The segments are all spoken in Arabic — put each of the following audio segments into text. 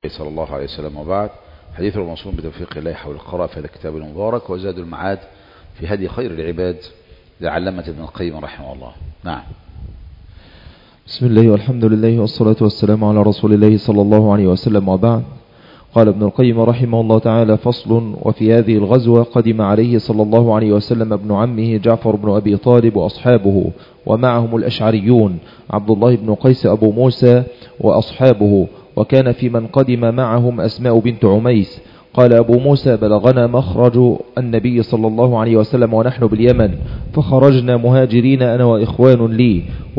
صلى الله عليه وسلم. وبعد، حديث الموصول بتوفيق الله حول القراءة في هذا الكتاب المبارك وزاد المعاد في هدي خير العباد لعلامة ابن القيم رحمه الله. نعم. بسم الله والحمد لله والصلاة والسلام على رسول الله صلى الله عليه وسلم. وبعد، قال ابن القيم رحمه الله تعالى: فصل. وفي هذه الغزوة قدم عليه صلى الله عليه وسلم ابن عمه جعفر بن أبي طالب وأصحابه، ومعهم الأشعريون عبد الله بن قيس أبو موسى وأصحابه، وكان في من قدم معهم أسماء بنت عميس. قال أبو موسى: بلغنا مخرج النبي صلى الله عليه وسلم ونحن باليمن، فخرجنا مهاجرين أنا وإخوان لي،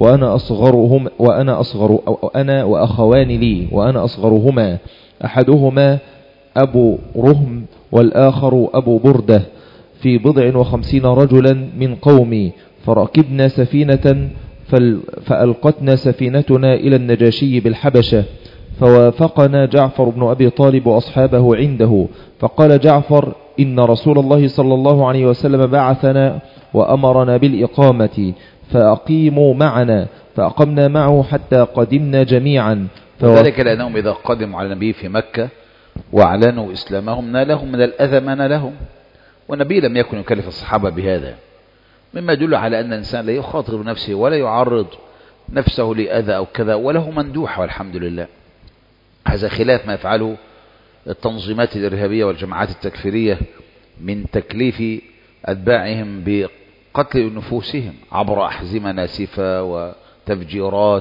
وأنا وأخوان لي، وأنا أصغرهما، أحدهما أبو رهم والآخر أبو بردة، في 50 رجلا من قومي، فركبنا سفينة فألقتنا سفينتنا إلى النجاشي بالحبشة، فوافقنا جعفر بن أبي طالب وأصحابه عنده، فقال جعفر: إن رسول الله صلى الله عليه وسلم بعثنا وأمرنا بالإقامة، فأقيموا معنا، فأقمنا معه حتى قدمنا جميعا. وذلك لأنهم إذا قدموا على النبي في مكة وأعلنوا إسلامهم نالهم من الأذى ما نالهم، والنبي لم يكن يكلف الصحابة بهذا، مما يدل على أن الإنسان لا يخاطر بنفسه ولا يعرض نفسه لأذى أو كذا، وله مندوح والحمد لله. هذا خلاف ما يفعله التنظيمات الإرهابية والجماعات التكفيرية من تكليف أتباعهم بقتل نفوسهم عبر أحزمة ناسفة وتفجيرات.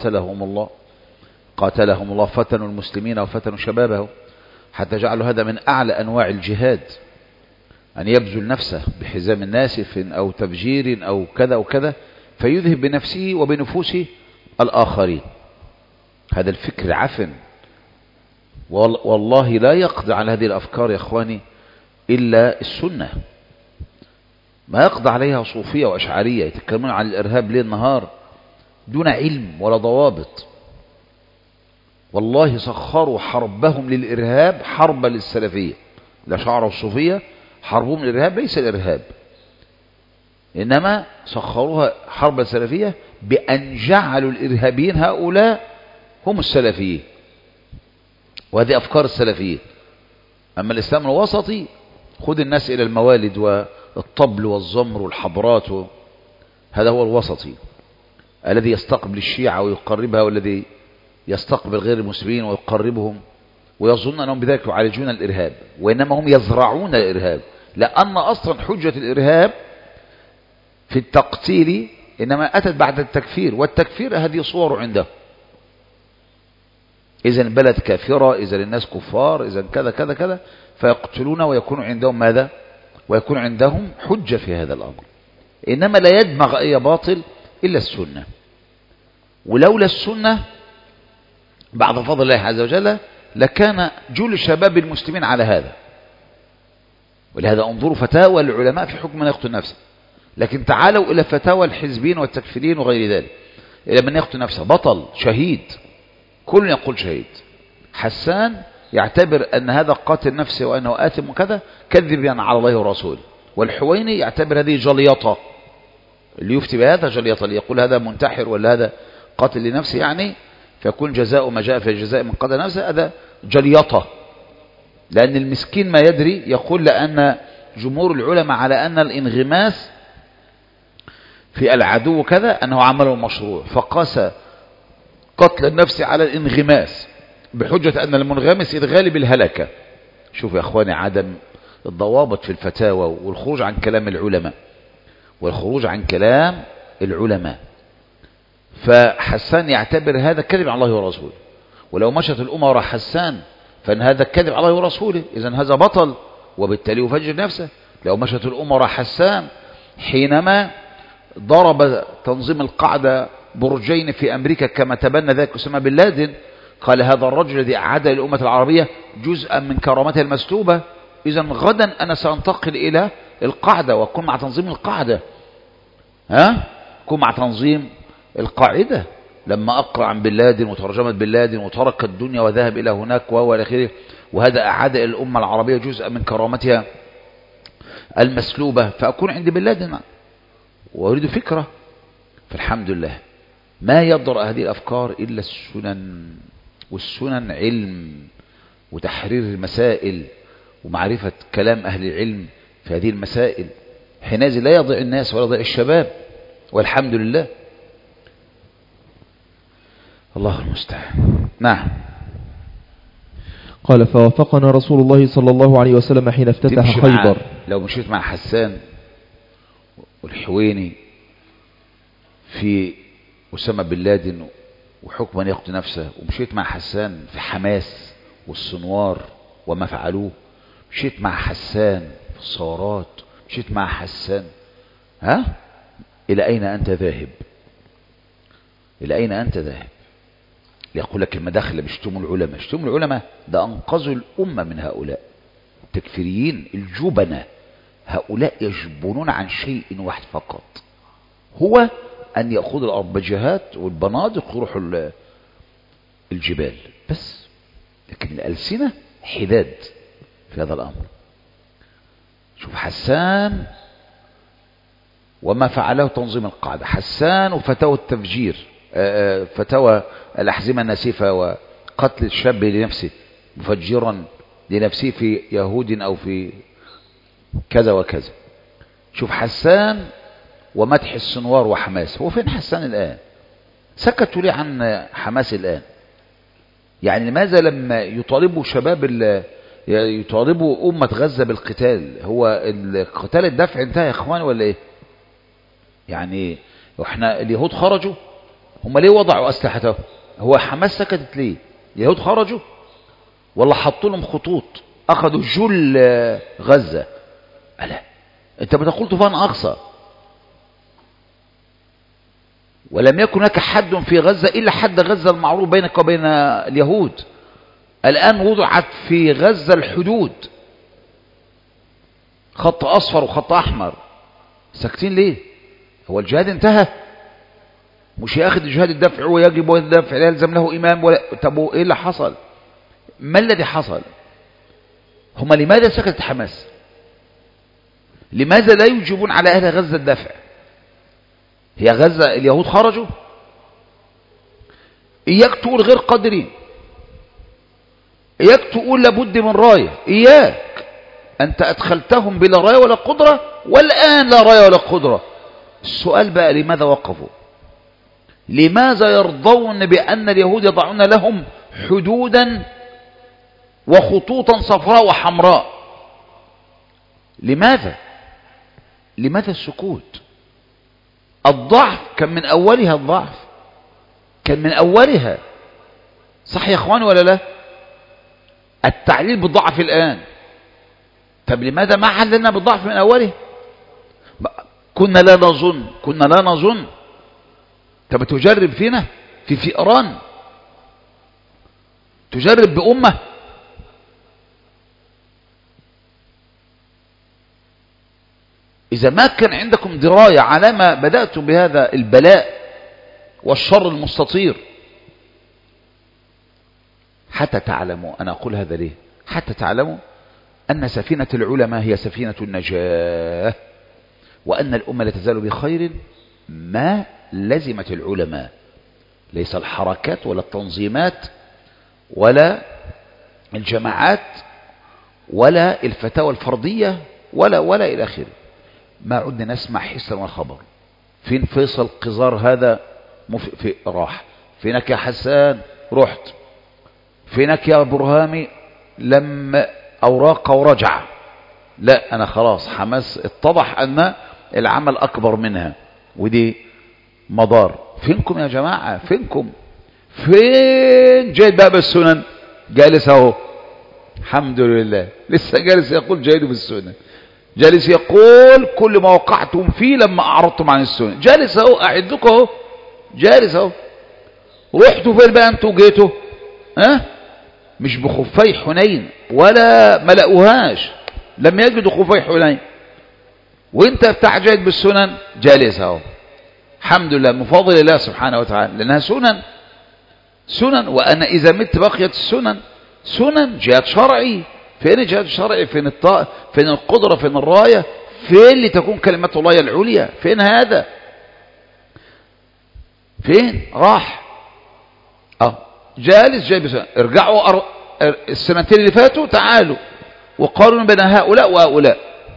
قاتلهم الله فتنوا المسلمين وفتنوا شبابه، حتى جعلوا هذا من أعلى أنواع الجهاد، أن يبذل نفسه بحزام ناسف أو تفجير أو كذا وكذا، فيذهب بنفسه وبنفوس الآخرين. هذا الفكر عفن، والله لا يقضي على هذه الأفكار يا أخواني إلا السنة. ما يقضي عليها صوفية وأشعرية يتكلمون عن الإرهاب ليل نهار دون علم ولا ضوابط. والله سخروا حربهم للإرهاب حربا للسلفية. الأشاعرة والصوفية حربهم للإرهاب ليس الإرهاب، إنما سخروها حرب السلفية بأن جعلوا الإرهابيين هؤلاء هم السلفيين، وهذه أفكار السلفيين. أما الإسلام الوسطي خذ الناس إلى الموالد والطبل والزمر والحضرات، هذا هو الوسطي الذي يستقبل الشيعة ويقربها، والذي يستقبل غير المسلمين ويقربهم، ويظن أنهم بذلك يعالجون الإرهاب، وإنما هم يزرعون الإرهاب، لأن أصلا حجة الإرهاب في التقتيل إنما أتت بعد التكفير، والتكفير هذه صور عنده. إذا البلد كافرة، إذا الناس كفار، إذا كذا كذا كذا، فيقتلون ويكون عندهم ماذا؟ ويكون عندهم حجة في هذا الأمر. إنما لا يدمغ أي باطل إلا السنة، ولولا السنة بعد فضل الله عز وجل لكان جل شباب المسلمين على هذا. ولهذا انظروا فتاوى العلماء في حكم من يقتل نفسه، لكن تعالوا إلى فتاوى الحزبين والتكفيرين وغير ذلك، إلى من يقتل نفسه بطل شهيد، كل يقول شهيد. حسان يعتبر أن هذا قاتل نفسه وأنه آثم وكذا كذبا على الله ورسوله، والحويني يعتبر هذه جليطة، اللي يفتي بهذا جليطة، اللي يقول هذا منتحر ولا هذا قاتل لنفسه يعني، فيكون جزاء ما جاء في الجزاء من قتل نفسه، هذا جليطة. لأن المسكين ما يدري، يقول لأن جمهور العلماء على أن الانغماس في العدو كذا أنه عمل مشروع، فقاس قتل النفس على الانغماس بحجة أن المنغمس إذ غالب الهلكة. شوف يا أخواني عدم الضوابط في الفتاوى والخروج عن كلام العلماء، والخروج عن كلام العلماء. فحسان يعتبر هذا كذب على الله ورسوله، ولو مشت الأمة وراء حسان فإن هذا كذب على الله ورسوله، إذن هذا بطل وبالتالي يفجر نفسه. لو مشت الأمة وراء حسان حينما ضرب تنظيم القاعدة برجين في أمريكا كما تبنى ذلك أسامة بن لادن، قال هذا الرجل الذي أعاد للأمة العربية جزءا من كرامتها المسلوبة، إذن غدا أنا سأنتقل إلى القاعدة وأكون مع تنظيم القاعدة. أكون مع تنظيم القاعدة. لما أقرأ عن بن لادن وترجمة بن لادن وترك الدنيا وذهب إلى هناك وهو إلى آخره، وهذا أعاد إلى الأمة العربية جزءا من كرامتها المسلوبة، فأكون عند بن لادن وأريد فكرة. فالحمد لله ما يضر هذه الأفكار إلا السنن، والسنن علم وتحرير المسائل ومعرفة كلام أهل العلم في هذه المسائل، حينئذ لا يضيع الناس ولا يضيع الشباب، والحمد لله. الله المستعان. نعم. قال فوافقنا رسول الله صلى الله عليه وسلم حين افتتح خيبر. لو مشيت مع حسان والحويني في أسامة بن لادن وحكم أن يقتل نفسه، ومشيت مع حسان في حماس والسنوار وما فعلوه، مشيت مع حسان في الثورات، مشيت مع حسان، إلى أين أنت ذاهب؟ إلى أين أنت ذاهب؟ ليقول لك المداخل اللي بيشتموا العلماء، اشتموا العلماء ده أنقذوا الأمة من هؤلاء التكفيريين الجبنة. هؤلاء يجبنون عن شيء واحد فقط، هو أن يأخذوا الأربجهات والبنادق ويروحوا الجبال بس، لكن الألسنة حداد في هذا الأمر. شوف حسان وما فعله تنظيم القاعدة، حسان وفتاوى التفجير، فتاوى الأحزمة الناسفة وقتل الشاب لنفسه مفجرا لنفسه في يهود أو في كذا وكذا. شوف حسان ومدح السنوار وحماس. هو فين حسان الآن؟ سكتوا ليه عن حماس الآن؟ يعني لماذا لما يطالبوا شباب يطالبوا أمة غزة بالقتال، هو القتال الدفع انتهى يا اخوان ولا ايه؟ يعني احنا اليهود خرجوا، هم ليه وضعوا أسلحتهم؟ هو حماس سكتت ليه؟ اليهود خرجوا ولا حطوا لهم خطوط أخذوا جل غزة؟ ألا أنت بتقول طوفان أقصى، ولم يكن هناك حد في غزة إلا حد غزة المعروف بينك وبين اليهود. الآن وضعت في غزة الحدود، خط أصفر وخط أحمر، ساكتين ليه؟ هو الجهاد انتهى؟ مش ياخذ جهاد الدفع ويجب الدفع لا يلزم له إمام ولا؟ طب إيه اللي حصل؟ ما الذي حصل؟ هم لماذا سكتت حماس؟ لماذا لا يجيبون على أهل غزة الدفع؟ هي غزة اليهود خرجوا؟ إياك تقول غير قادرين، إياك تقول لابد من راية، إياك أنت أدخلتهم بلا راية ولا قدرة، والآن لا راية ولا قدرة. السؤال بقى لماذا وقفوا؟ لماذا يرضون بأن اليهود يضعون لهم حدودا وخطوطا صفراء وحمراء؟ لماذا؟ لماذا السكوت؟ الضعف كان من أولها، الضعف كان من أولها، صح يا أخوان ولا لا؟ التعليل بالضعف الآن. طب لماذا ما حللنا بالضعف من أوله؟ كنا لا نظن. طب تجرب فينا في فئران، تجرب بأمة. إذا ما كان عندكم دراية على ما بدأتم بهذا البلاء والشر المستطير، حتى تعلموا، أنا أقول هذا ليه؟ حتى تعلموا أن سفينة العلماء هي سفينة النجاة، وأن الأمة لا تزال بخير ما لزمت العلماء، ليس الحركات ولا التنظيمات ولا الجماعات ولا الفتاوى الفردية ولا إلى آخره. ما عدنا نسمع حسا وخبر. فين فيصل قزار هذا؟ راح. فينك يا حسان؟ رحت. فينك يا برهامي؟ لم أوراق ورجع. لا أنا خلاص حماس اتضح أن العمل أكبر منها ودي مضار. فينكم يا جماعة؟ فينكم؟ فين جيد باب السنن؟ جالس اهو الحمد لله، لسه جالس يقول جيد بالسنن، جالس يقول كل ما وقعتم فيه لما أعرضتم عن السنن، جالس اهو أعدكم اهو، جالس اهو. رحتوا فين بقى انتوا جيتوا؟ مش بخفي حنين ولا ملأوهاش، لم يجدوا خفي حنين، وانت بتاع جيد بالسنن جالس اهو. الحمد لله من فضل الله سبحانه وتعالى، لأنها سنن. وأنا إذا مت بقيت السنن جهاد شرعي. فين الجهاد الشرعي؟ فين فين القدرة؟ فين الراية؟ فين لتكون كلمة الله العليا؟ فين هذا؟ فين راح؟ جالس جاي بسنن. ارجعوا السنتين اللي فاتوا تعالوا وقارنوا بين هؤلاء وهؤلاء،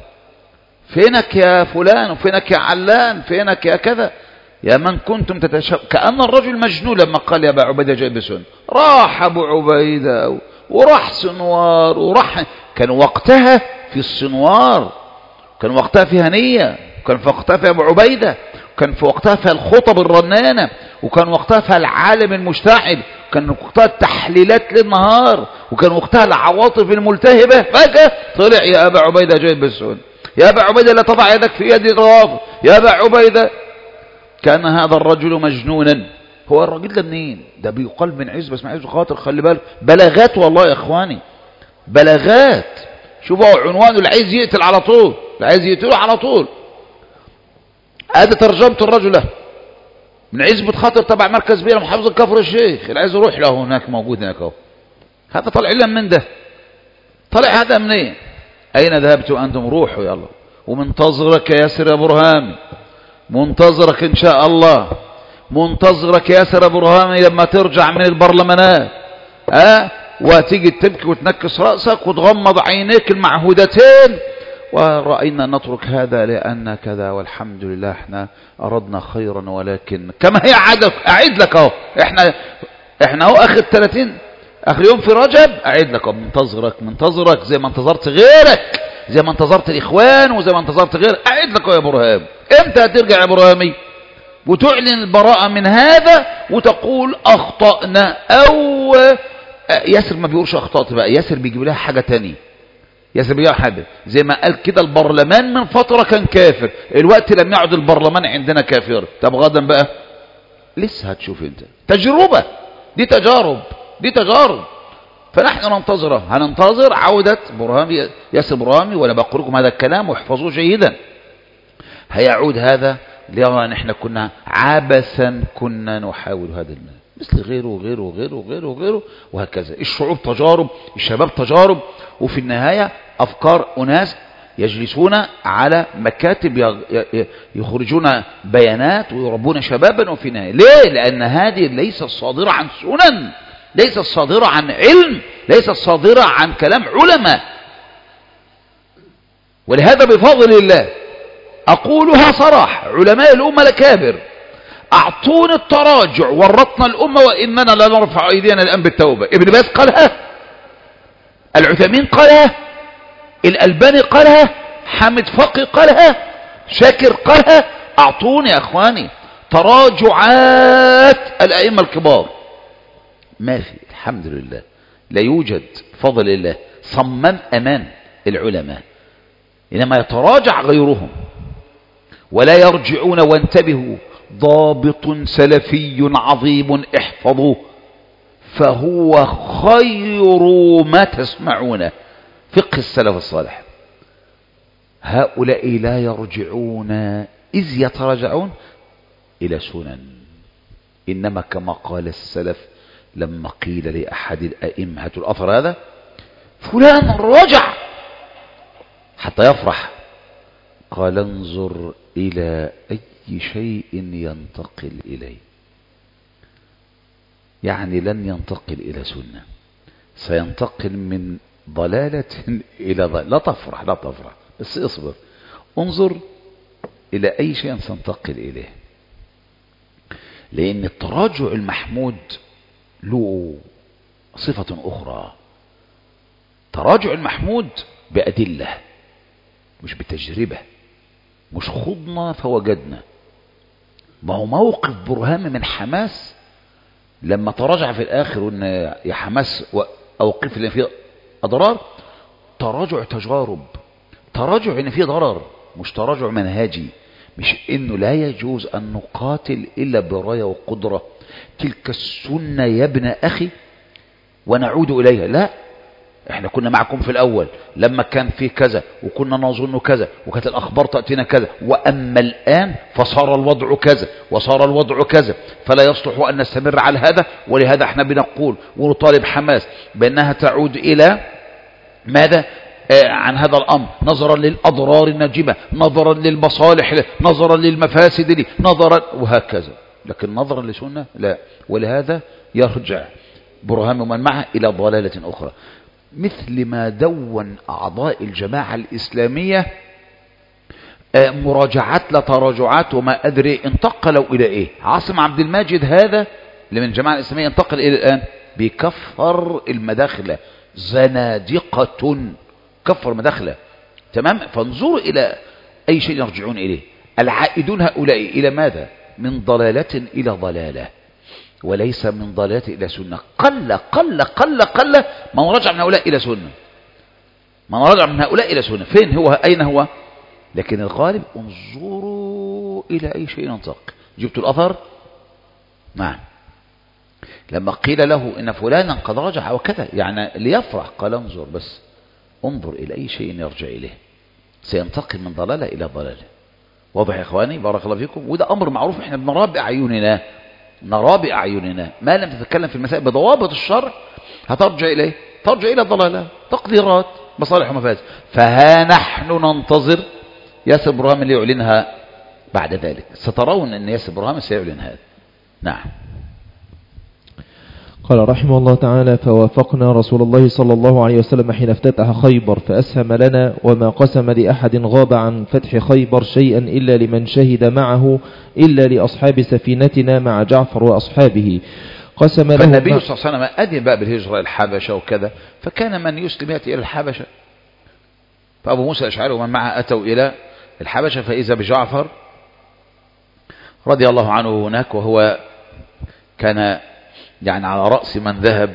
فينك يا فلان وفينك يا علان، فينك يا كذا، يا من كنتم كأن الرجل مجنون لما قال يا أبا عبيدة جاي بسن. راح أبو عبيدة وراح سنوار وراح، كان وقتها في السنوار، كان وقتها في هنية، كان في وقتها في أبو عبيدة، كان في وقتها في الخطب الرنانة، وكان وقتها في العالم المشتعل، كان وقتها التحليلات للنهار، وكان وقتها العواطف الملتهبة. فجأة طلع يا أبا عبيدة جاي بالسن، يا أبا عبيدة لا تضع يدك في يد الروافض، يا أبا عبيدة. كان هذا الرجل مجنونا. هو الراجل ده منين؟ ده بيقال من عز، بس من عز خاطر، خلي بالك، بلاغات والله يا اخواني، بلاغات. شوفوا عنوانه، اللي عايز يقتل على طول، اللي عايز يقتله على طول. ادي ترجمة الرجل له من عزبة خاطر تبع مركز بيئة محافظة كفر الشيخ، اللي عايز يروح له هناك موجود هناك اهو. هذا طلع لنا من ده، طلع هذا منين؟ اين ذهبتوا انتم؟ روحوا يلا، ومنتظرك يا ياسر يا برهامي، منتظرك ان شاء الله، منتظرك يا ياسر يا برهامي لما ترجع من البرلمانات، وتيجي تبكي وتنكس رأسك وتغمض عينيك المعهودتين، ورأينا نترك هذا لأن كذا، والحمد لله احنا أردنا خيرا، ولكن كما هي عادة. أعيد لك اهو، احنا اهو اخر 30 اخر يوم في رجب، أعيد لك اهو، منتظرك زي ما انتظرت غيرك، زي ما انتظرت الإخوان وزي ما انتظرت غيرك. أعيد لك اهو يا برهام، امتى هترجع يا برهامي وتعلن البراءة من هذا وتقول أخطأنا؟ أو ياسر ما بيقولش أخطأت بقى، ياسر بيجيب لها حاجة تانية، ياسر بيجيب حاجة زي ما قال كده البرلمان من فترة كان كافر، الوقت لم يعد البرلمان عندنا كافر. طب غدا بقى لسه هتشوف انت، تجربة، دي تجارب. فنحن هننتظر عودة برهامي، ياسر برهامي، ولا بقول لكم هذا الكلام واحفظوه جيدا. هيعود هذا ليرى ان احنا كنا عبثا كنا نحاول هذا المال، مثل غيره وغيره وغيره وغيره وغيره وهكذا. الشعوب تجارب، الشباب تجارب، وفي النهاية أفكار أناس يجلسون على مكاتب يخرجون بيانات ويربون شبابا، وفي النهاية ليه؟ لأن هذه ليست صادرة عن سنن، ليست صادرة عن علم، ليست صادرة عن كلام علماء. ولهذا بفضل الله أقولها صراحة، علماء الأمة الأكابر أعطون التراجع، ورطنا الأمة وإننا لا نرفع أيدينا الآن بالتوبة. ابن باز قالها، العثيمين قالها، الألباني قالها، حامد فقي قالها، شاكر قالها. أعطوني يا أخواني تراجعات الأئمة الكبار. ما في، الحمد لله لا يوجد، فضل الله صمم أمان العلماء، إنما يتراجع غيرهم ولا يرجعون. وانتبهوا، ضابط سلفي عظيم احفظوه، فهو خير ما تسمعونه، فقه السلف الصالح. هؤلاء لا يرجعون إذ يتراجعون إلى سنن، إنما كما قال السلف لما قيل لأحد الأئمة الأثر هذا فلان رجع حتى يفرح، قال انظر إلى أي شيء ينتقل إليه، يعني لن ينتقل إلى سنة، سينتقل من ضلالة إلى ضلالة. لا تفرح بس اصبر، انظر إلى أي شيء سنتقل إليه. لأن التراجع المحمود له صفة أخرى، تراجع المحمود بأدلة مش بتجربة، مش خضنا فوجدنا. ما هو موقف برهام من حماس لما تراجع في الآخر وإن يا حماس أوقف لنا فيه أضرار، تراجع تجارب، تراجع إن فيه ضرر، مش تراجع منهجي، مش إنه لا يجوز أن نقاتل إلا براية وقدرة، تلك السنة يا ابن أخي ونعود إليها. لا، احنا كنا معكم في الأول لما كان في كذا وكنا نظن كذا وكانت الأخبار تأتينا كذا، وأما الآن فصار الوضع كذا وصار الوضع كذا، فلا يصلح أن نستمر على هذا. ولهذا احنا بنقول ونطالب حماس بأنها تعود إلى ماذا؟ عن هذا الأمر، نظرا للأضرار الناجمة، نظرا للمصالح، نظرا للمفاسد، نظرا وهكذا، لكن نظرا لسنة لا. ولهذا يرجع برهام ومن معه إلى ضلالة أخرى، مثل ما دون أعضاء الجماعة الإسلامية مراجعات لا تراجعات وما أدري انتقلوا إلى إيه. عاصم عبد الماجد هذا اللي من الجماعة الإسلامية انتقل إلى الآن بكفر المداخلة، زنادقة، كفر مداخلة. تمام. فانظروا إلى أي شيء يرجعون إليه العائدون هؤلاء إلى ماذا؟ من ضلالة إلى ضلالة، وليس من ضلالة إلى سنة. قل قل قل قل من رجع من هؤلاء إلى سنة، من رجع من هؤلاء إلى سنة. فين هو؟ أين هو؟ لكن الغالب انظروا إلى أي شيء ينطق. جبت الأثر؟ نعم. لما قيل له إن فلانا قد رجع وكذا يعني ليفرح، قال انظر بس، انظر إلى أي شيء يرجع إليه، سينتقل من ضلالة إلى ضلالة. واضح يا إخواني؟ بارك الله فيكم. وده أمر معروف، إحنا بنراه بأعيننا، نراه بأعيننا. ما لم تتكلم في المسائل بضوابط الشرع هترجع إليه، ترجع إلى الضلالة، تقديرات، مصالح ومفاسد. فها نحن ننتظر ياسر برهام اللي يعلنها بعد ذلك. سترون أن ياسر برهام سيعلن هذا. نعم. قال رحمه الله تعالى: فوافقنا رسول الله صلى الله عليه وسلم حين افتتح خيبر فأسهم لنا، وما قسم لأحد غاب عن فتح خيبر شيئا إلا لمن شهد معه، إلا لأصحاب سفينتنا مع جعفر وأصحابه. قسم له. فالنبي صلى الله عليه وسلم أذن بقى بالهجرة الحبشة وكذا، فكان من يسلم يأتي إلى الحبشة. فأبو موسى الأشعري ومن معه أتوا إلى الحبشة، فإذا بجعفر رضي الله عنه هناك، وهو كان يعني على رأس من ذهب.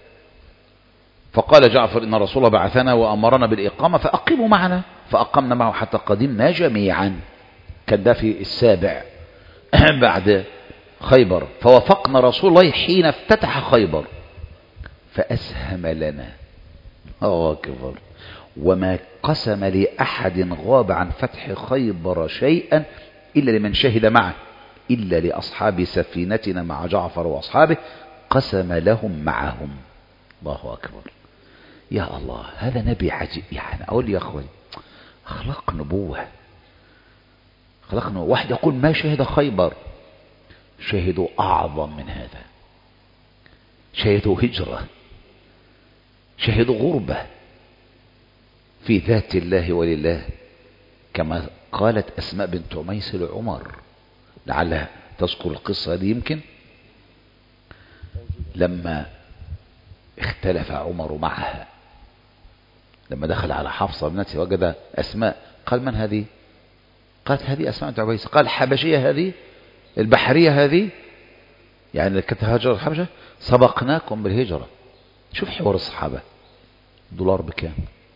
فقال جعفر: إن رسول الله بعثنا وأمرنا بالإقامة فأقيموا معنا. فأقمنا معه حتى قدمنا جميعا. كان ده في السابع بعد خيبر. فوافقنا رسول الله حين افتتح خيبر فأسهم لنا. الله أكبر. وما قسم لأحد غاب عن فتح خيبر شيئا إلا لمن شهد معه، إلا لأصحاب سفينتنا مع جعفر وأصحابه، قسم لهم معهم. الله أكبر. يا الله، هذا نبي عجيب. يعني أقول يا أخوي، أخلاق نبوة، أخلاق نبوة. واحد يقول ما شهد خيبر، شهدوا أعظم من هذا، شهدوا هجرة، شهدوا غربة في ذات الله ولله، كما قالت أسماء بنت عميس لعمر، لعلها تذكر القصة دي يمكن، لما اختلف عمر معها، لما دخل على حفصة ابنته وجد أسماء، قال: من هذه؟ قالت: هذه أسماء بنت عميس. قال: حبشية هذه؟ البحرية هذه؟ يعني كانت هاجر الحبشة؟ سبقناكم بالهجرة. شوف حوار الصحابة. دولار بكام؟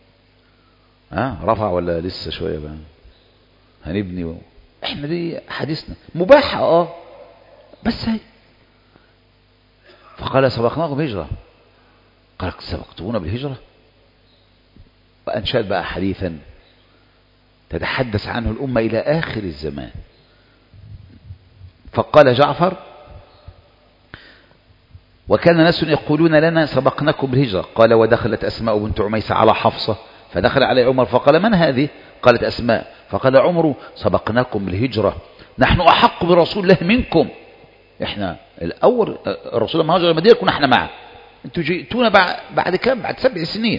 رفع ولا لسه شوية بقى؟ هنبني احنا دي حديثنا مباحة بس هي. فقال: سبقناكم بالهجرة. قال: سبقتونا بالهجرة؟ وأنشأت بقى حديثا تتحدث عنه الأمة إلى آخر الزمان. فقال جعفر: وكان ناس يقولون لنا سبقناكم بالهجرة. قال: ودخلت أسماء بنت عميس على حفصة، فدخل علي عمر فقال: من هذه؟ قالت: أسماء. فقال عمر: سبقناكم بالهجرة، نحن أحق برسول الله منكم. احنا الأول الرسول لما هاجر المدينة كنا احنا معه، انتوا جئتونا بعد كم؟ بعد 7 سنين.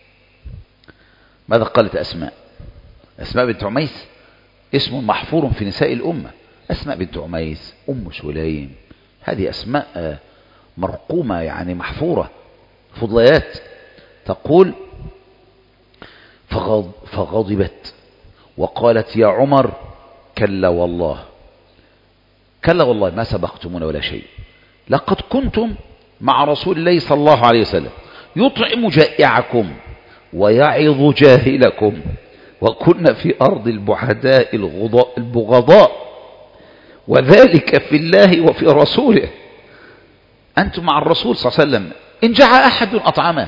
ماذا قالت أسماء؟ أسماء بنت عميس اسم محفور في نساء الأمة. أسماء بنت عميس، أم سليم، هذه أسماء مرقومة يعني محفورة، فضليات. تقول: فغضبت وقالت: يا عمر، كلا والله، كلا والله ما سبقتمونا ولا شيء، لقد كنتم مع رسول الله صلى الله عليه وسلم يطعم جائعكم ويعظ جاهلكم، وكنا في أرض البعداء البغضاء، وذلك في الله وفي رسوله. أنتم مع الرسول صلى الله عليه وسلم، إن جاع أحد أطعمه،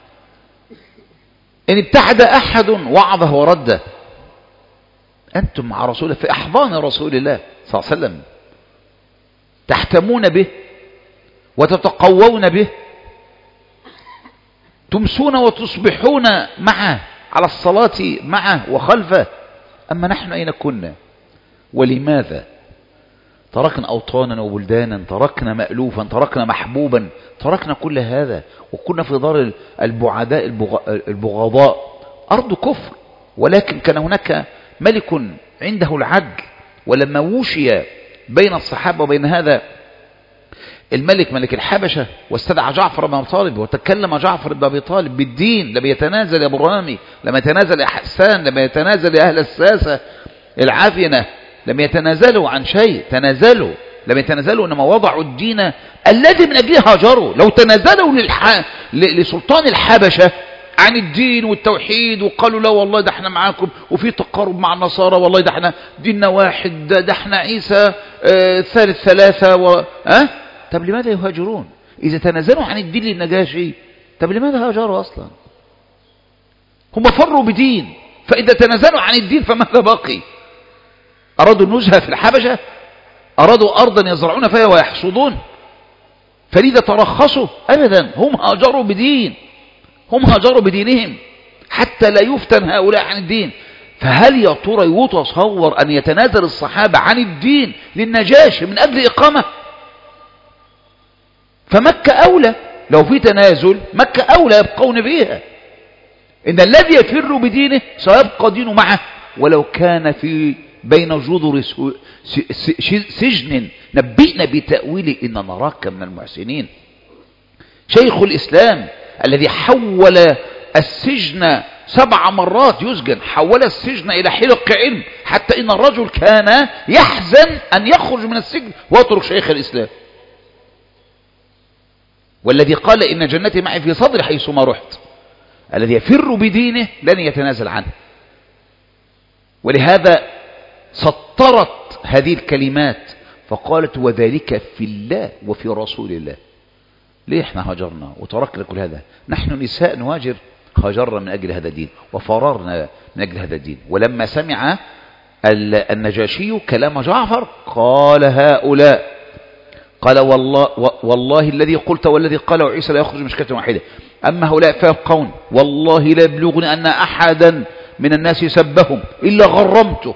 إن ابتعد أحد وعظه ورده. أنتم مع رسوله في أحضان رسول الله صلى الله عليه وسلم، تحتمون به وتتقوون به، تمسون وتصبحون معه على الصلاة معه وخلفه. أما نحن أين كنا ولماذا؟ تركنا أوطانا وبلدانا، تركنا مألوفا، تركنا محبوبا، تركنا كل هذا، وكنا في دار البعداء البغضاء، أرض كفر. ولكن كان هناك ملك عنده العدل، ولما وشي بين الصحابة وبين هذا الملك ملك الحبشة واستدعى جعفر بن أبي طالب، وتكلم جعفر بن أبي طالب بالدين، لم يتنازل يا أبو رامي، لم يتنازل يا حسان، لم يتنازل يا أهل الساسة العافينة، لم يتنازلوا عن شيء، تنازلوا، لم يتنازلوا، إنما وضعوا الدين الذي من أجله هاجروا. لو تنازلوا لسلطان الحبشة عن الدين والتوحيد وقالوا لا والله ده احنا معاكم وفي تقارب مع النصارى، والله ده احنا ديننا واحد، ده احنا عيسى ثالث ثلاثة طب لماذا يهاجرون؟ إذا تنازلوا عن الدين للنجاشي، طب لماذا هاجروا أصلا؟ هم فروا بدين، فإذا تنازلوا عن الدين فماذا بقي؟ أرادوا النزهة في الحبشة، أرادوا أرضا يزرعون فيها ويحصدون، فلذا ترخصوا؟ أبدا، هم هاجروا بدين، هم هاجروا بدينهم حتى لا يفتن هؤلاء عن الدين. فهل يا ترى يتصور أن يتنازل الصحابة عن الدين للنجاشي من أجل إقامة؟ فمكة أولى، لو في تنازل مكة أولى يبقون فيها. إن الذي يفر بدينه سيبقى دينه معه، ولو كان في بين جذر سجن. نبئنا بتأويله إن نراك من المحسنين. شيخ الإسلام الذي حول السجن 7 مرات يسجن، حول السجن إلى حلق علم، حتى إن الرجل كان يحزن أن يخرج من السجن ويترك شيخ الإسلام، والذي قال إن جنتي معي في صدري حيثما رحت. الذي يفر بدينه لن يتنازل عنه. ولهذا سطرت هذه الكلمات فقالت وذلك في الله وفي رسول الله. ليه احنا هاجرنا وتركنا كل هذا؟ نحن نساء نهاجر، هاجرنا من أجل هذا الدين وفررنا من أجل هذا الدين. ولما سمع النجاشي كلام جعفر قال هؤلاء، قال والله الذي قلت والذي قاله عيسى لا يخرج مشكلة واحدة، أما هؤلاء فيبقون والله لا يبلغني أن أحدا من الناس سبهم إلا غرمته.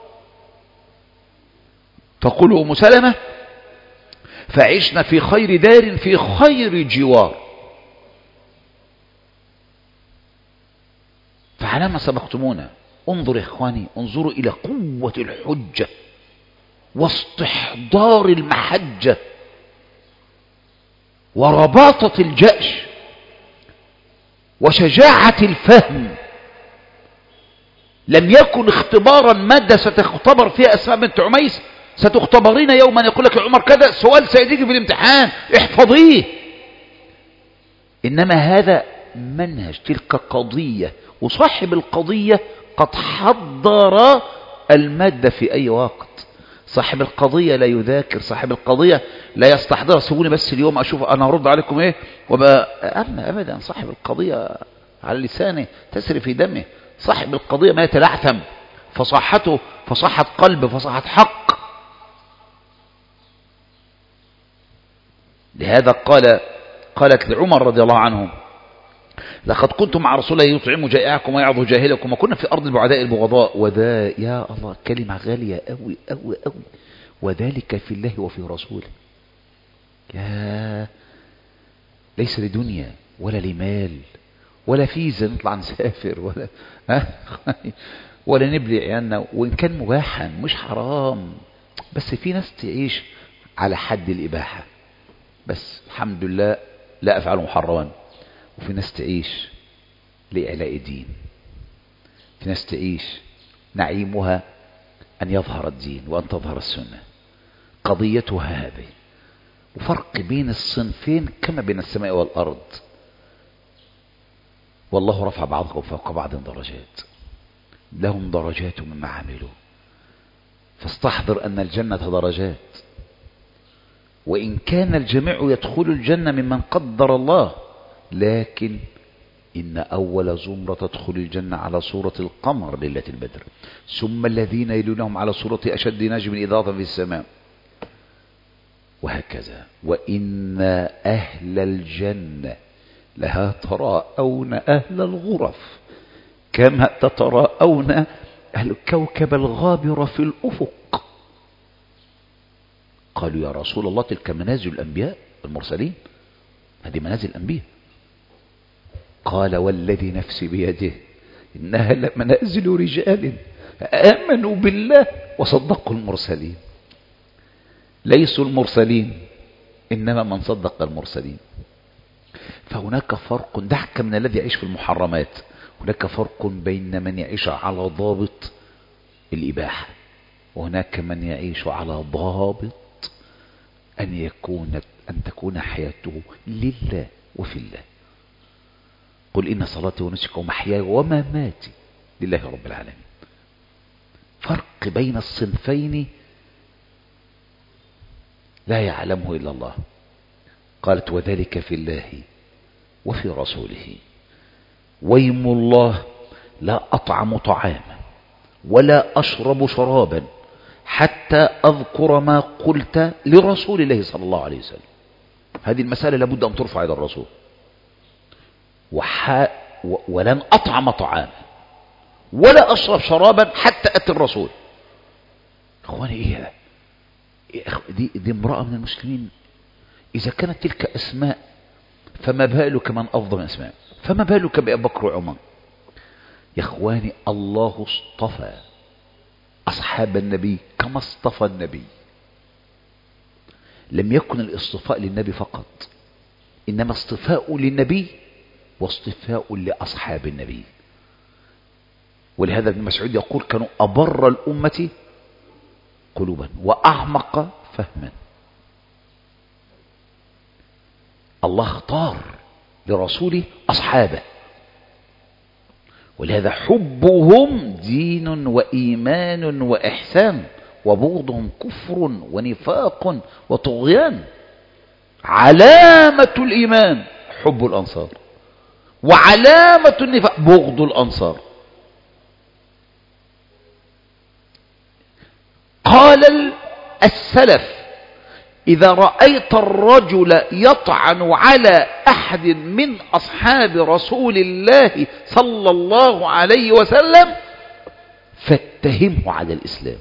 تقول أم سلمة فعشنا في خير دار في خير جوار. فعلى ما سبقتمونا. انظر يا إخواني، انظروا إلى قوة الحجة واستحضار المحجة ورباطة الجأش وشجاعة الفهم. لم يكن اختبارا مادة ستختبر فيها أسماء بنت عميس، ستختبرين يوما يقول لك يا عمر كذا، سؤال سيجيك في الامتحان احفظيه. إنما هذا منهج، تلك قضية، وصاحب القضية قد حضر المادة في أي وقت. صاحب القضية لا يذاكر، صاحب القضية لا يستحضر سيبوني بس اليوم أشوف أنا هرد عليكم إيه أبدا. صاحب القضية على لسانه تسري في دمه. صاحب القضية ما يتلعثم، فصاحته فصاحة قلب، فصاحة حق. لهذا قالت لعمر رضي الله عنه لقد كنت مع رسول الله يطعم جائعكم ويعظ جاهلكم وكنا في أرض البعداء البغضاء. وذا يا الله كلمة غالية أوي أوي أوي. وذلك في الله وفي رسوله. يا ليس لدنيا ولا لمال ولا فيزا نطلع نسافر ولا نبلي عيالنا، وإن كان مباحا مش حرام، بس في ناس تعيش على حد الإباحة بس الحمد لله لا أفعل محرما، وفي ناس تعيش لإعلاء الدين، في ناس تعيش نعيمها أن يظهر الدين وأن تظهر السنة. قضيتها هذه، وفرق بين الصنفين كما بين السماء والأرض. والله رفع بعضهم فوق بعض درجات، لهم درجات مما عملوا. فاستحضر أن الجنة درجات، وإن كان الجميع يدخل الجنة ممن قدر الله، لكن إن أول زمرة تدخل الجنة على صورة القمر ليلة البدر، ثم الذين يلونهم على صورة أشد نجم إضاءة في السماء، وهكذا. وإن أهل الجنة لها تراءون أهل الغرف كما تتراءون الكوكب الغابر في الأفق. قالوا يا رسول الله تلك منازل الأنبياء المرسلين، هذه منازل الأنبياء. قال والذي نفسي بيده إنها لمنازل رجال آمنوا بالله وصدقوا المرسلين. ليسوا المرسلين إنما من صدق المرسلين. فهناك فرق، دعك من الذي يعيش في المحرمات، هناك فرق بين من يعيش على ضابط الإباحة، وهناك من يعيش على ضابط أن تكون حياته لله وفي الله. قل إن صلاتي ونسكي ومحياي ومماتي لله رب العالمين. فرق بين الصنفين لا يعلمه إلا الله. قالت وذلك في الله وفي رسوله. ويم الله لا أطعم طعاما ولا أشرب شرابا حتى أذكر ما قلت لرسول الله صلى الله عليه وسلم. هذه المسألة لابد أن ترفع إلى الرسول. ولن أطعم طعاما ولا أشرب شرابا حتى أتي الرسول. أخواني إيه دي امرأة من المسلمين. إذا كانت تلك أسماء فما بالك من أفضل من أسماء، فما بالك بأبي بكر وعمر. يا إخواني الله اصطفى أصحاب النبي كما اصطفى النبي. لم يكن الاصطفاء للنبي فقط، إنما اصطفاء للنبي واصطفاء لأصحاب النبي. ولهذا ابن مسعود يقول كانوا أبر الأمة قلوبا وأعمق فهما. الله اختار لرسوله أصحابه، ولهذا حبهم دين وإيمان وإحسان، وبغضهم كفر ونفاق وطغيان. علامة الإيمان حب الأنصار، وعلامة النفاق بغض الأنصار. قال السلف إذا رأيت الرجل يطعن على أحد من أصحاب رسول الله صلى الله عليه وسلم فاتهمه على الإسلام.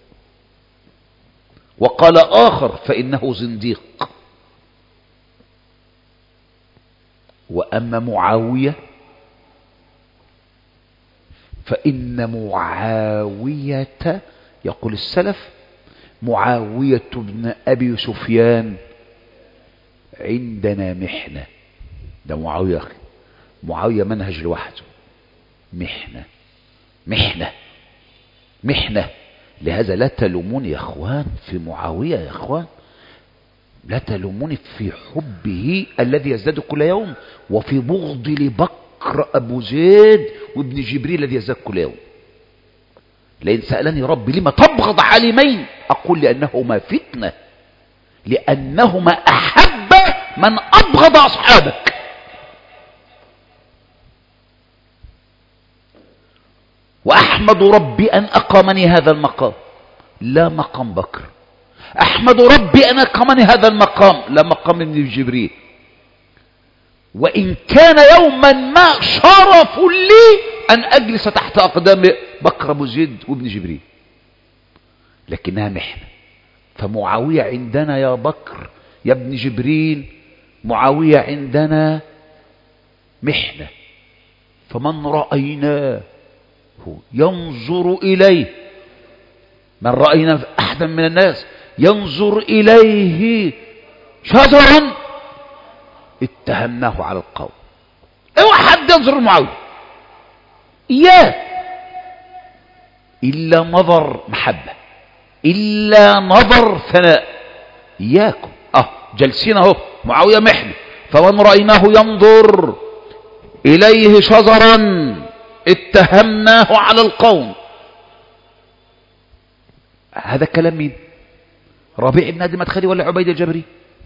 وقال آخر فإنه زنديق. وأما معاوية فإن معاوية، يقول السلف معاوية بن أبي سفيان عندنا محنة. ده معاوية أخي، معاوية منهج لوحده، محنة محنة محنة. لهذا لا تلوموني يا أخوان في معاوية، يا أخوان لا تلوموني في حبه الذي يزداد كل يوم، وفي بغض لبكر أبو زيد وابن جبريل الذي يزداد كل يوم. لئن سألني ربي لما تبغض عالمين أقول لأنهما فتنة، لأنهما أحب من أبغض أصحابك. وأحمد ربي أن أقامني هذا المقام لا مقام بكر، أحمد ربي أن أقامني هذا المقام لا مقام ابن جبريل. وإن كان يوما ما شرف لي أن أجلس تحت أقدام بكر أبو زيد وابن جبريل، لكنها محنة. فمعاوية عندنا يا بكر يا ابن جبريل، معاوية عندنا محنة. فمن رأيناه ينظر إليه، من رأينا أحدا من الناس ينظر إليه شذرا اتهمناه على القول. اوعى حد ينظر معاوية إياه إلا نظر محبة، إلا نظر ثناء. إياكم جلسين اهو معاوية محنة، فمن رأيناه ينظر إليه شذرا اتهمناه على القوم. هذا كلام مين؟ ربيع بن هادي المدخلي ولا عبيد الجبري؟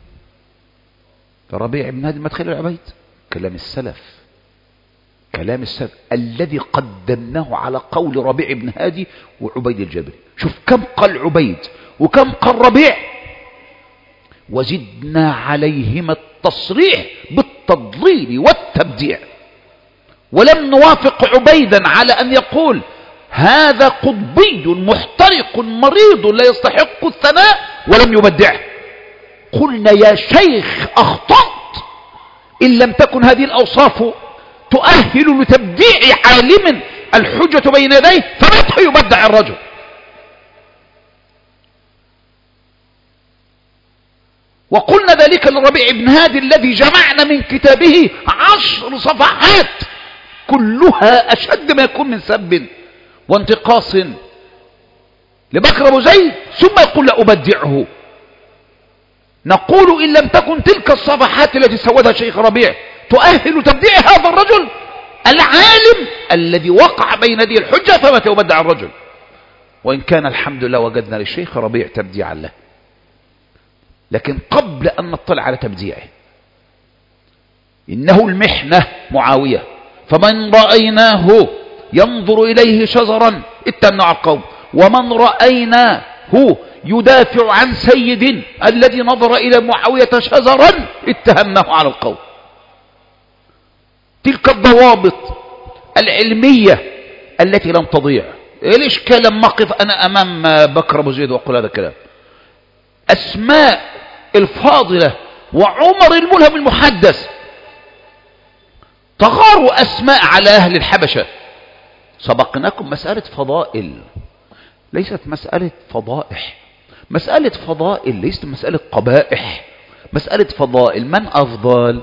ربيع بن هادي المدخلي ولا عبيد؟ كلام السلف، كلام السلف الذي قدمناه على قول ربيع بن هادي وعبيد الجبري. شوف كم قال عبيد وكم قال ربيع، وزدنا عليهما التصريح بالتضليل والتبديع. ولم نوافق عبيدا على أن يقول هذا قطبي محترق مريض لا يستحق الثناء، ولم يبدعه. قلنا يا شيخ أخطأت، إن لم تكن هذه الأوصاف تؤهل لتبديع عالم الحجة بين يديه فمتى يبدع الرجل؟ وقلنا ذلك للربيع بن هادي الذي جمعنا من كتابه 10 صفحات كلها أشد ما يكون من سب وانتقاص لبكر أبو زيد، ثم يقول لا أبدعه. نقول إن لم تكن تلك الصفحات التي سودها شيخ ربيع تؤهل تبديع هذا الرجل العالم الذي وقع بين يدي الحجة فمتى يبدع الرجل؟ وإن كان الحمد لله وجدنا للشيخ ربيع تبديعا له، لكن قبل أن نطلع على تبديعه إنه المحنة معاوية، فمن رأيناه ينظر إليه شزرا اتمنع القوم، ومن رأيناه يدافع عن سيد الذي نظر إلى معاوية شزرا اتهمناه على القوم. تلك الضوابط العلمية التي لم تضيع. الإشكال لما أقف أنا أمام بكر أبو زيد وأقول هذا الكلام، أسماء الفاضلة وعمر الملهم المحدث تغاروا أسماء على أهل الحبشة. سبقناكم مسألة فضائل ليست مسألة فضائح، مسألة فضائل ليست مسألة قبائح، مسألة فضائل. من أفضل؟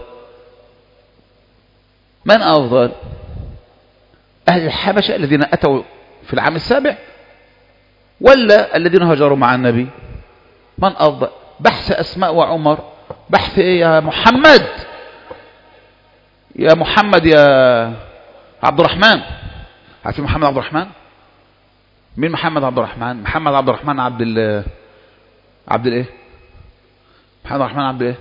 من أفضل؟ أهل الحبشة الذين أتوا في العام السابع ولا الذين هاجروا مع النبي؟ من أفضل؟ بحث أسماء وعمر، بحث إيه يا محمد؟ يا محمد يا عبد الرحمن، عارفين محمد عبد الرحمن؟ مين محمد عبد الرحمن؟ محمد عبد الرحمن عبد الايه؟ محمد عبد الرحمن عبد الايه؟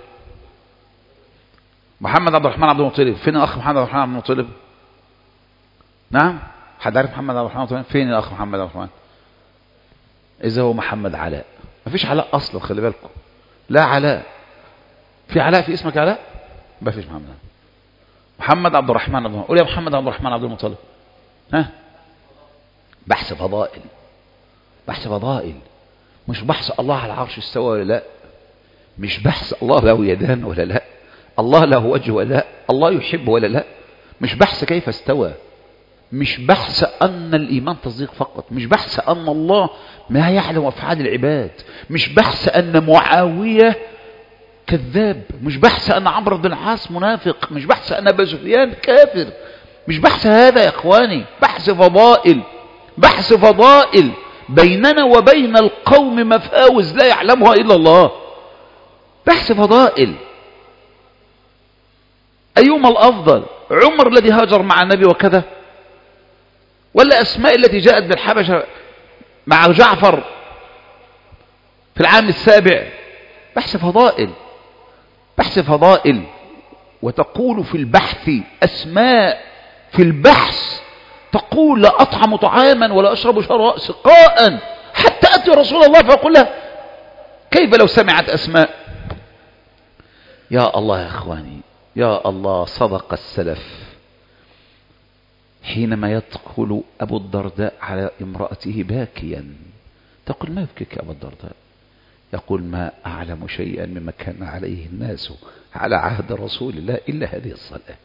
محمد عبد الرحمن عبد المطلب. فين الاخ محمد عبد الرحمن عبد المطلب؟ نعم، حد عارف محمد عبد الرحمن عبد المطلب؟ فين الاخ محمد عبد الرحمن؟ اذا هو محمد علاء، مفيش علاء اصلا، خلي بالكم، لا علاء. في علاء في اسمك علاء؟ ما فيش. محمد عبد الرحمن عبد المطلب. قول يا محمد عبد الرحمن عبد المطلب. ها، بحث فضائل، بحث فضائل، مش بحث الله على العرش استوى ولا لا، مش بحث الله له يدان ولا لا، الله له وجه ولا لا، الله يحب ولا لا، مش بحث كيف استوى، مش بحث أن الإيمان تصديق فقط، مش بحث أن الله ما يعلم أفعال العباد، مش بحث أن معاوية كذاب، مش بحث أن عمرو بن العاص منافق، مش بحث أن أبا سفيان كافر، مش بحث هذا يا إخواني. بحث فضائل، بحث فضائل. بيننا وبين القوم مفاوز لا يعلمها إلا الله. بحث فضائل. أيهما الأفضل؟ عمر الذي هاجر مع النبي وكذا، ولا أسماء التي جاءت بالحبشة مع جعفر في العام السابع؟ بحث فضائل، بحث فضائل. وتقول في البحث أسماء في البحث تقول لا أطعم طعاما ولا أشرب سقاء حتى أتي رسول الله فأقول له كيف لو سمعت أسماء؟ يا الله يا أخواني، يا الله، صدق السلف حينما يدخل أبو الدرداء على امرأته باكيا، تقول ما يبكيك يا أبو الدرداء؟ يقول ما أعلم شيئا مما كان عليه الناس على عهد رسول الله إلا هذه الصلاة.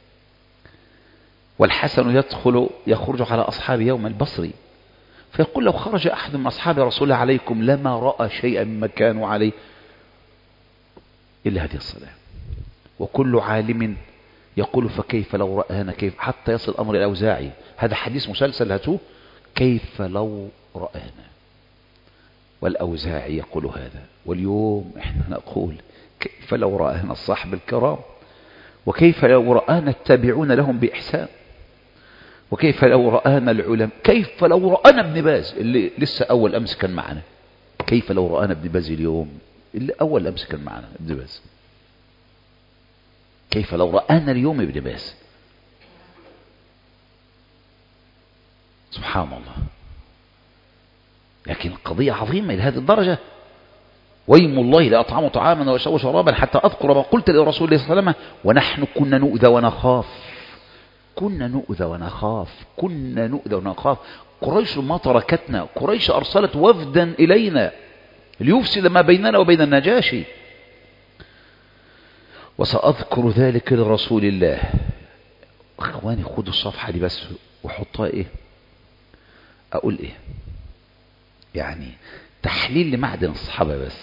والحسن يخرج على أصحاب يوم البصري فيقول لو خرج أحد من أصحاب رسول الله عليكم لما رأى شيئا مما كانوا عليه إلا هذه الصلاة. وكل عالم يقول فكيف لو رآنا، كيف، حتى يصل أمر الأوزاعي، هذا حديث مسلسل هاتوه، كيف لو رآنا، والأوزاعي يقول هذا. واليوم احنا نقول كيف لو رآنا الصحب الكرام، وكيف لو رآنا التابعون لهم بإحسان، وكيف لو رآنا العلماء، كيف لو رآنا ابن باز اللي لسه أول أمس كان معنا، كيف لو رآنا ابن باز اليوم اللي أول أمس كان معنا ابن باز، كيف لو رآنا اليوم ابن باز. سبحان الله. لكن القضية عظيمة إلى هذه الدرجة. ويم الله لا أطعم طعاما ولا أشرب شرابا حتى أذكر ما قلت لرسول الله صلى الله عليه وسلم ونحن كنا نؤذى ونخاف، كنا نؤذى ونخاف، كنا نؤذى ونخاف. قريش ما تركتنا، قريش أرسلت وفدا إلينا ليفسد ما بيننا وبين النجاشي. وسأذكر ذلك لرسول الله. اخواني خدوا الصفحة دي بس وحطها ايه، اقول ايه، يعني تحليل لمعدن الصحابة بس.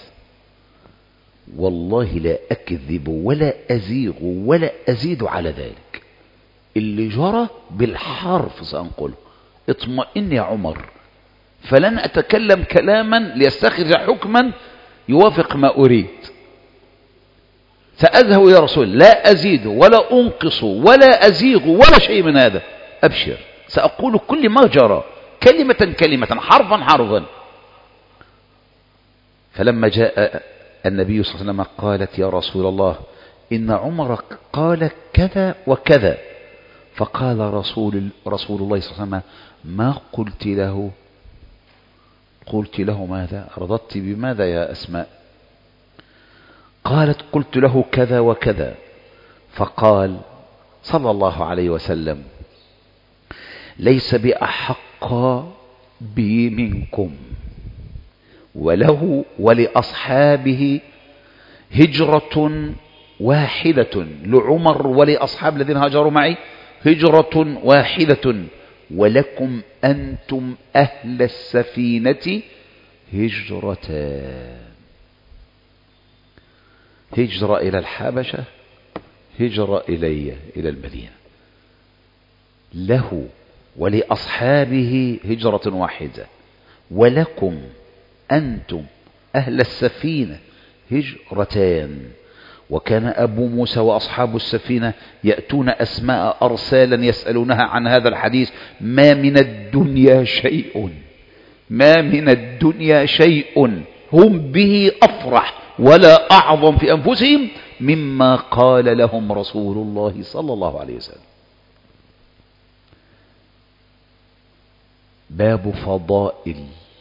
والله لا أكذب ولا أزيغ ولا أزيد على ذلك. اللي جرى بالحرف سأنقله. اطمئن يا عمر، فلن أتكلم كلاما ليستخرج حكما يوافق ما أريد. سأذهب إلى رسول لا أزيد ولا أنقص ولا أزيغ ولا شيء من هذا. أبشر، سأقول كل ما جرى كلمة كلمة حرفا حرفا. فلما جاء النبي صلى الله عليه وسلم قالت يا رسول الله إن عمر قال كذا وكذا. فقال رسول الله صلى الله عليه وسلم ما قلت له؟ قلت له ماذا؟ رضت بماذا يا أسماء؟ قالت قلت له كذا وكذا. فقال صلى الله عليه وسلم ليس بأحق بي منكم، وله ولأصحابه هجرة واحدة. لعمر ولأصحاب الذين هاجروا معي هجرة واحدة، ولكم أنتم أهل السفينة هجرتان. هجرة إلى الحبشة، هجرة إلى المدينة. له ولأصحابه هجرة واحدة، ولكم أنتم أهل السفينة هجرتان. وكان أبو موسى وأصحاب السفينة يأتون أسماء أرسالا يسألونها عن هذا الحديث. ما من الدنيا شيء، ما من الدنيا شيء هم به أفرح ولا أعظم في أنفسهم مما قال لهم رسول الله صلى الله عليه وسلم. باب فضائل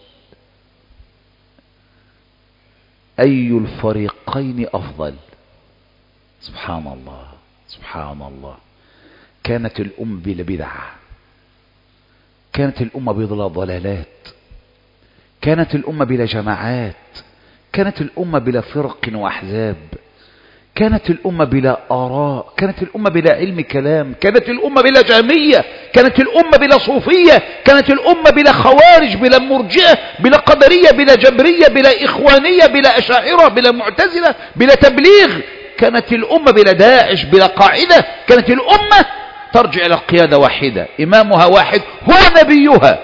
أي الفريقين أفضل. سبحان الله سبحان الله. كانت الأمة بلا بدعة، كانت الأمة بلا ضلالات، كانت الأمة بلا جماعات، كانت الأمة بلا فرق وأحزاب، كانت الأمة بلا آراء، كانت الأمة بلا علم كلام، كانت الأمة بلا جهمية، كانت الأمة بلا صوفية، كانت الأمة بلا خوارج، بلا مرجئة، بلا قدرية، بلا جبرية، بلا إخوانية، بلا أشاعرة، بلا معتزلة، بلا تبليغ. كانت الأمة بلا داعش، بلا قاعدة. كانت الأمة ترجع إلى قيادة واحدة، إمامها واحد هو نبيها،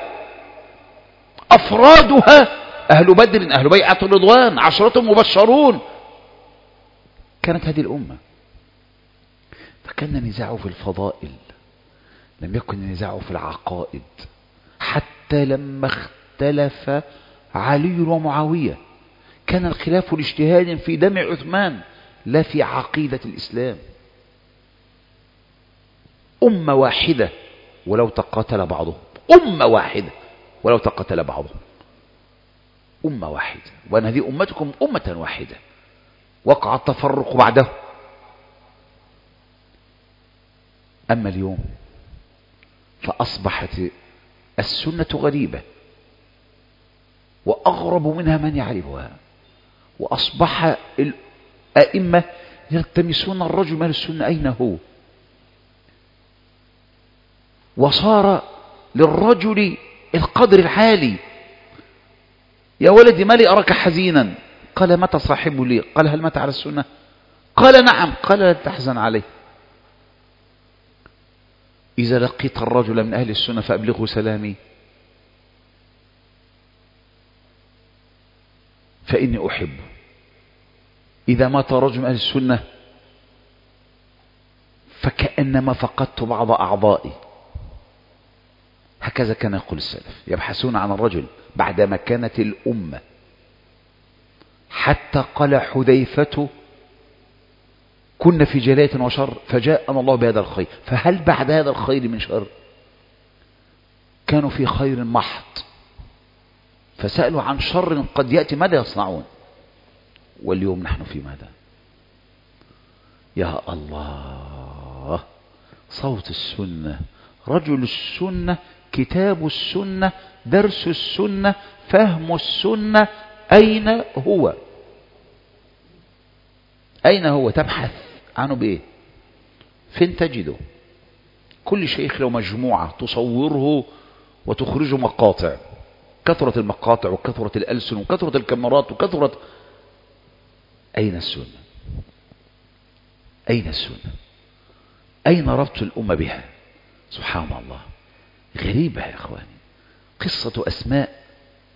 أفرادها أهل بدر، أهل بيعة الرضوان، عشرة مبشرون. كانت هذه الأمة. فكان نزاعه في الفضائل، لم يكن نزاعه في العقائد. حتى لما اختلف علي ومعاوية كان الخلاف الاجتهاد في دم عثمان لا في عقيدة الإسلام. أمة واحدة ولو تقاتل بعضهم، أمة واحدة ولو تقاتل بعضهم، أمة واحدة. وأن هذه أمتكم أمة واحدة. وقع التفرق بعده. أما اليوم فأصبحت السنة غريبة، وأغرب منها من يعرفها. وأصبح الأئمة يلتمسون الرجل من السنة أين هو. وصار للرجل القدر العالي. يا ولدي ما لي أراك حزينا؟ قال متى صاحب لي؟ قال هل مات على السنة؟ قال نعم. قال لا تحزن عليه. إذا لقيت الرجل من أهل السنة فأبلغه سلامي، فإني أحبه. إذا مات رجل من أهل السنة فكأنما فقدت بعض أعضائي. هكذا كان يقول السلف، يبحثون عن الرجل بعدما كانت الأمة. حتى قال حذيفة كنا في جلاء وشر فجاءنا الله بهذا الخير، فهل بعد هذا الخير من شر؟ كانوا في خير محض فسألوا عن شر قد يأتي ماذا يصنعون. واليوم نحن في ماذا؟ يا الله. صوت السنة، رجل السنة، كتاب السنة، درس السنة، فهم السنة، أين هو؟ أين هو؟ تبحث عنه بإيه؟ فين تجده؟ كل شيخ له مجموعة تصوره وتخرجه مقاطع، كثرة المقاطع وكثرة الألسن وكثرة الكاميرات وكثرة. أين السنة؟ أين السنة؟ أين ربط الأمة بها؟ سبحان الله، غريبة يا إخواني. قصة أسماء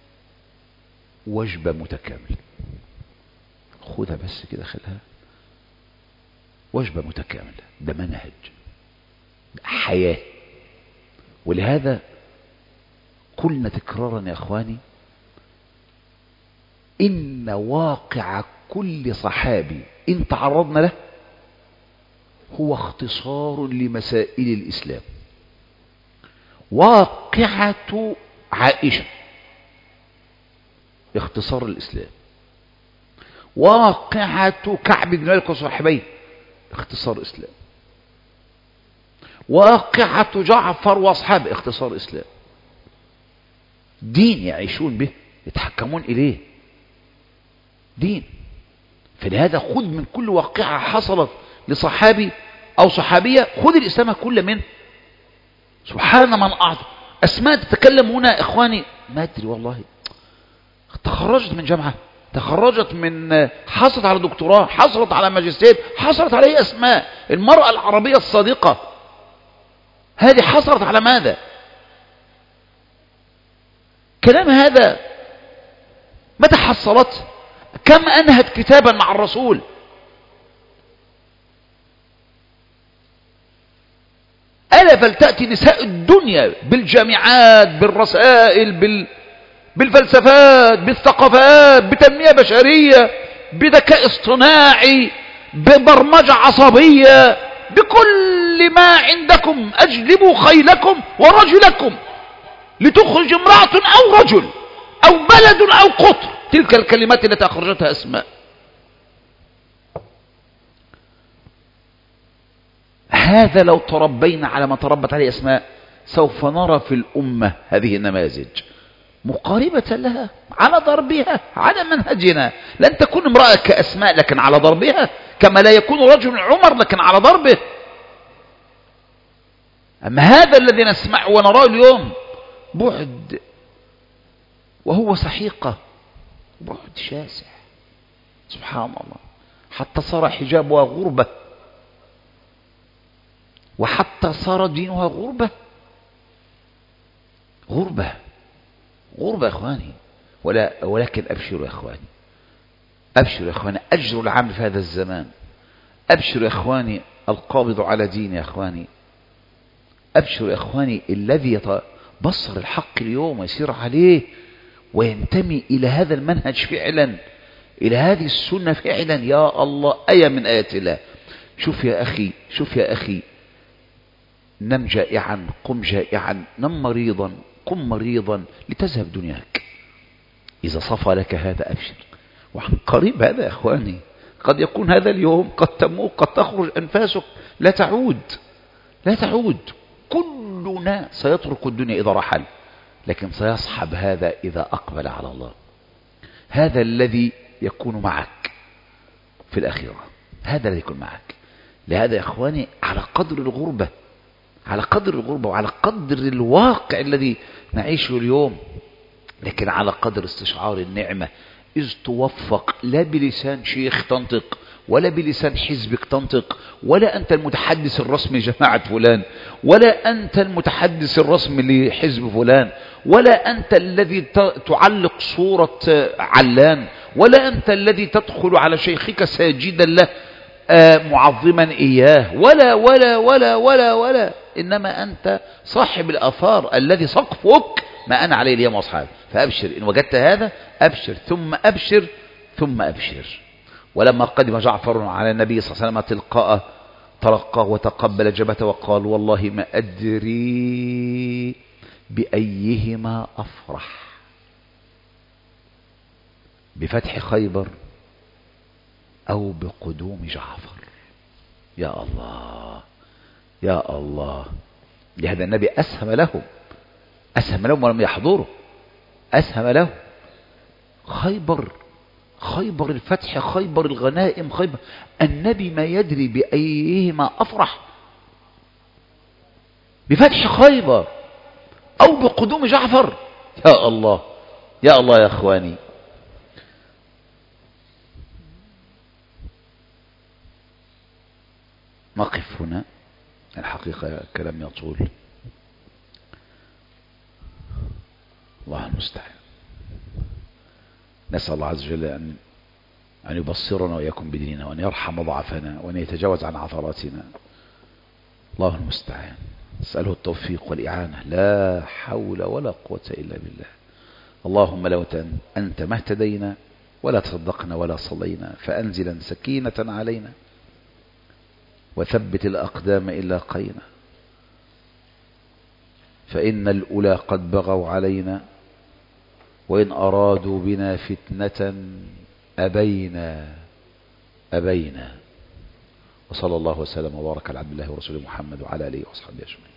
وجبة متكاملة، خذها بس كده، خلها وجبة متكاملة، ده منهج، ده حياة. ولهذا قلنا تكرارا يا إخواني إن واقع كل صحابي إن تعرضنا له هو اختصار لمسائل الإسلام. واقعة عائشة اختصار الإسلام، واقعة كعب بن مالك وصحبيه اختصار إسلام، واقعة جعفر وأصحابه اختصار إسلام. دين يعيشون به، يتحكمون إليه، دين. فلهذا خذ من كل واقعة حصلت لصحابي أو صحابية، خذ الإسلام كل منه. سبحان من أعظم. أسماء تتكلم هنا إخواني ما أدري والله، تخرجت من جامعة، تخرجت من، حصلت على دكتوراه، حصلت على ماجستير، حصلت على أسماء. المرأة العربية الصادقة هذه حصلت على ماذا؟ كلام هذا متى حصلت؟ كم أنهت كتابا مع الرسول؟ ألا فلتأتي نساء الدنيا بالجامعات، بالرسائل، بالفلسفات، بالثقافات، بتنمية بشرية، بذكاء اصطناعي، ببرمجة عصبية، بكل ما عندكم. أجلبوا خيلكم ورجلكم لتخرج امرأة أو رجل أو بلد أو قطر. تلك الكلمات التي أخرجتها أسماء. هذا لو تربينا على ما تربت عليه أسماء سوف نرى في الأمة هذه النماذج مقاربة لها على ضربها على منهجنا. لن تكون امرأة كأسماء لكن على ضربها، كما لا يكون رجل عمر لكن على ضربه. أما هذا الذي نسمعه ونراه اليوم بعد، وهو سحيقة، بعد شاسع. سبحان الله، حتى صار حجابها غربة، وحتى صار دينها غربة. غربة غربة يا إخواني. ولكن أبشروا يا إخواني، أبشروا يا إخواني، أجر العمل في هذا الزمان. أبشروا يا إخواني، القابض على دين يا إخواني. أبشروا يا إخواني، الذي يتبصر الحق اليوم ويسير عليه وينتمي إلى هذا المنهج فعلا، إلى هذه السنة فعلا. يا الله، آية من آيات الله. شوف يا أخي، شوف يا أخي، نم جائعا قم جائعا، نم مريضا قم مريضا لتذهب دنياك. إذا صفى لك هذا أبشر. وعن قريب هذا يا إخواني، قد يكون هذا اليوم قد تموت، قد تخرج أنفاسك لا تعود، لا تعود. كلنا سيترك الدنيا إذا رحل، لكن سيصحب هذا إذا أقبل على الله. هذا الذي يكون معك في الآخرة، هذا الذي يكون معك. لهذا يا إخواني، على قدر الغربة، على قدر الغربة وعلى قدر الواقع الذي نعيشه اليوم، لكن على قدر استشعار النعمة، إذ توفق لا بلسان شيخ تنطق، ولا بلسان حزبك تنطق، ولا أنت المتحدث الرسمي لجماعة فلان، ولا أنت المتحدث الرسمي لحزب فلان، ولا أنت الذي تعلق صورة علان، ولا أنت الذي تدخل على شيخك ساجدا له معظما إياه، ولا ولا ولا ولا ولا إنما أنت صاحب الآثار الذي سقفك ما أنا عليه اليوم وأصحابي. فأبشر إن وجدت هذا، أبشر ثم أبشر ثم أبشر. ولما قدم جعفر على النبي صلى الله عليه وسلم تلقاه وتقبل جبهته وقال: والله ما أدري بأيهما أفرح، بفتح خيبر أو بقدوم جعفر. يا الله يا الله. لهذا النبي أسهم لهم، أسهم لهم ولم يحضروا، أسهم لهم. خيبر الفتح، خيبر الغنائم، خيبر. النبي ما يدري بأيهما أفرح، بفتح خيبر أو بقدوم جعفر. يا الله يا الله يا أخواني. نقف هنا، الحقيقة كلام يطول، الله المستعان. نسأل الله عز وجل أن يبصرنا وإياكم بديننا، وأن يرحم ضعفنا، وأن يتجاوز عن عثراتنا. الله المستعان. نسأله التوفيق والإعانة، لا حول ولا قوة إلا بالله. اللهم لو أنت ما اهتدينا ولا تصدقنا ولا صلينا، فأنزلا سكينة علينا وثبت الأقدام إن لاقينا، فإن الأولى قد بغوا علينا، وإن أرادوا بنا فتنة أبينا. وصلى الله وسلم وبارك على عبد الله ورسوله محمد وعلى آله وأصحابه أجمعين.